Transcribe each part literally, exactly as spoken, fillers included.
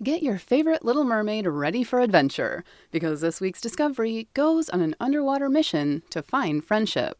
Get your favorite Little Mermaid ready for adventure, because this week's discovery goes on an underwater mission to find friendship.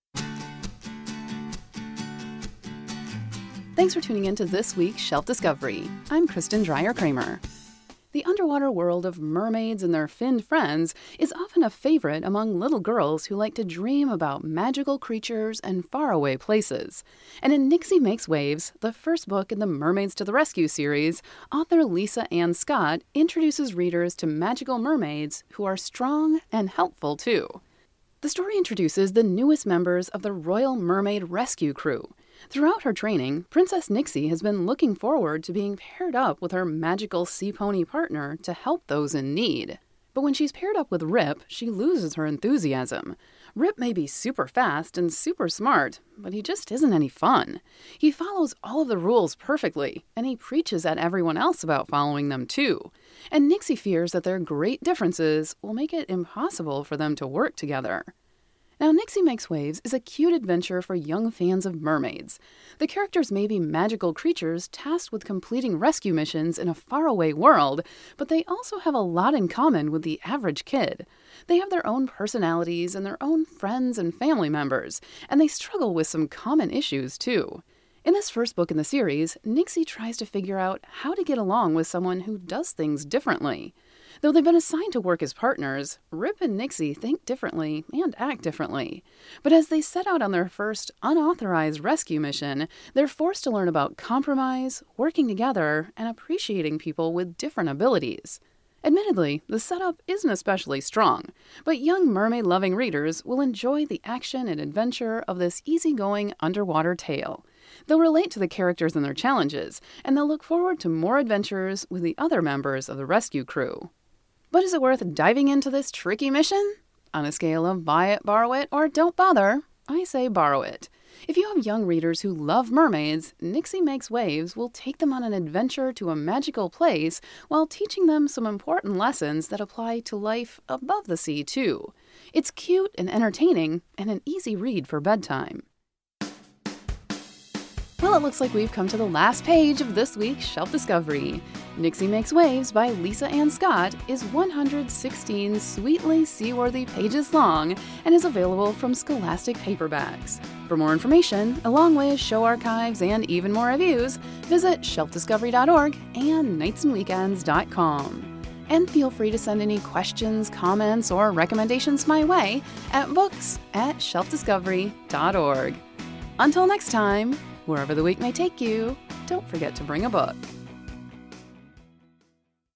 Thanks for tuning in to this week's Shelf Discovery. I'm Kristen Dreyer-Kramer. The underwater world of mermaids and their finned friends is often a favorite among little girls who like to dream about magical creatures and faraway places. And in Nixie Makes Waves, the first book in the Mermaids to the Rescue series, author Lisa Ann Scott introduces readers to magical mermaids who are strong and helpful too. The story introduces the newest members of the Royal Mermaid Rescue Crew. Throughout her training, Princess Nixie has been looking forward to being paired up with her magical sea pony partner to help those in need. But when she's paired up with Rip, she loses her enthusiasm. Rip may be super fast and super smart, but he just isn't any fun. He follows all of the rules perfectly, and he preaches at everyone else about following them too. And Nixie fears that their great differences will make it impossible for them to work together. Now, Nixie Makes Waves is a cute adventure for young fans of mermaids. The characters may be magical creatures tasked with completing rescue missions in a faraway world, but they also have a lot in common with the average kid. They have their own personalities and their own friends and family members, and they struggle with some common issues too. In this first book in the series, Nixie tries to figure out how to get along with someone who does things differently. Though they've been assigned to work as partners, Rip and Nixie think differently and act differently. But as they set out on their first unauthorized rescue mission, they're forced to learn about compromise, working together, and appreciating people with different abilities. Admittedly, the setup isn't especially strong, but young mermaid-loving readers will enjoy the action and adventure of this easygoing underwater tale. They'll relate to the characters and their challenges, and they'll look forward to more adventures with the other members of the rescue crew. But is it worth diving into this tricky mission? On a scale of buy it, borrow it, or don't bother, I say borrow it. If you have young readers who love mermaids, Nixie Makes Waves will take them on an adventure to a magical place while teaching them some important lessons that apply to life above the sea, too. It's cute and entertaining, and an easy read for bedtime. Well, it looks like we've come to the last page of this week's Shelf Discovery. Nixie Makes Waves by Lisa Ann Scott is one hundred sixteen sweetly seaworthy pages long and is available from Scholastic Paperbacks. For more information, along with show archives and even more reviews, visit shelf discovery dot org and nights and weekends dot com. And feel free to send any questions, comments, or recommendations my way at books at shelf discovery dot org. Until next time, wherever the week may take you, don't forget to bring a book.